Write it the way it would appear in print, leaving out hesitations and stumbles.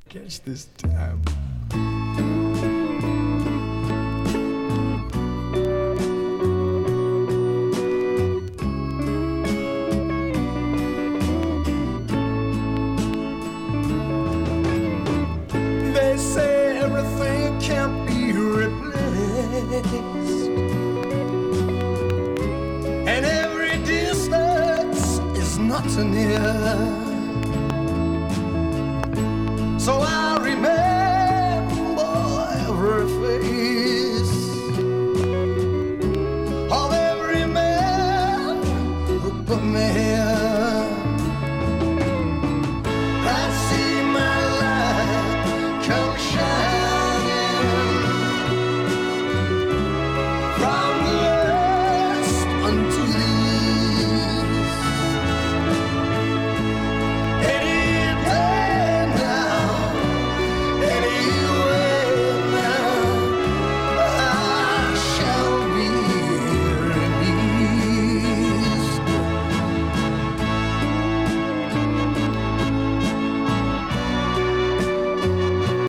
Catch this time. They say everything can't be replaced, and every distance is not near. So I remember every face of every man who put me here.